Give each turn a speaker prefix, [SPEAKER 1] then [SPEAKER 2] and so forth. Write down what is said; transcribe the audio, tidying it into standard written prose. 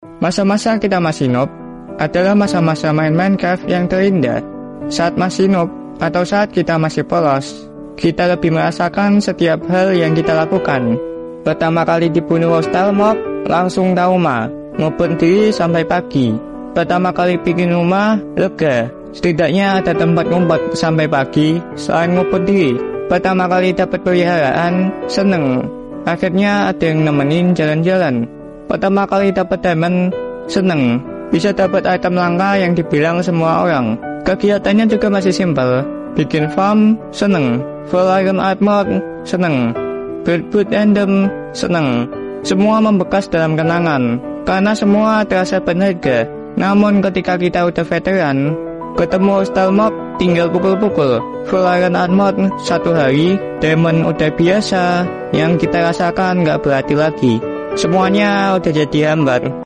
[SPEAKER 1] Masa-masa kita masih noob adalah masa-masa main Minecraft yang terindah. Saat masih noob atau saat kita masih polos, kita lebih merasakan setiap hal yang kita lakukan. Pertama kali dibunuh hostile mob, langsung trauma, ngubur diri sampai pagi. Pertama kali bikin rumah, lega, setidaknya ada tempat ngumpet sampai pagi selain ngubur diri. Pertama kali dapat peliharaan, seneng, akhirnya ada yang nemenin jalan-jalan. Pertama kali dapat diamond, seneng, bisa dapat item langka yang dibilang semua orang. Kegiatannya juga masih simpel, bikin farm, seneng, full iron armor, seneng, build random, seneng. Semua membekas dalam kenangan, karena semua terasa berharga. Namun ketika kita udah veteran, ketemu hostile mob, tinggal pukul-pukul. Full iron armor 1 hari, diamond udah biasa, yang kita rasakan gak berarti lagi. Semuanya udah jadi hambar.